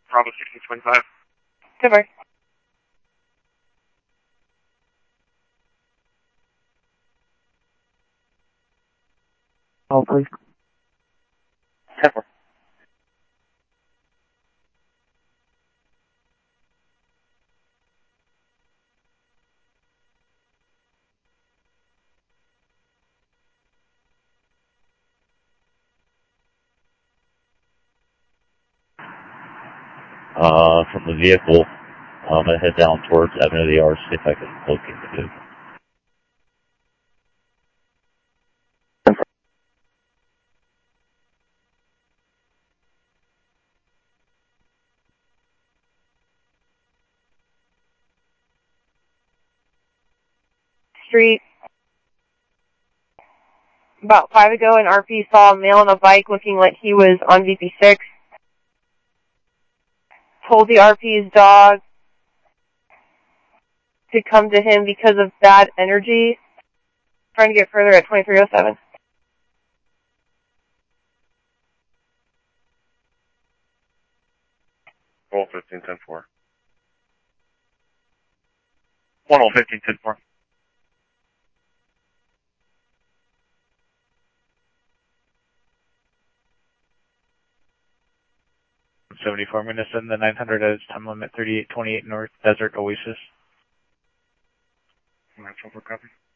Bravo 1625. Goodbye. Oh, please. 10-4. From the vehicle, I'm going to head down towards Avenue of the Arts, see if I can locate the vehicle. Street. About 5 ago, an RP saw a male on a bike looking like he was on VP6. Told the RP's dog to come to him because of bad energy. Trying to get further at 2307. Roll 15, 10-4. 1 roll 15, 10-4. I'm going to send the 900 at its time limit, 3828 North Desert Oasis. 9-4 copy.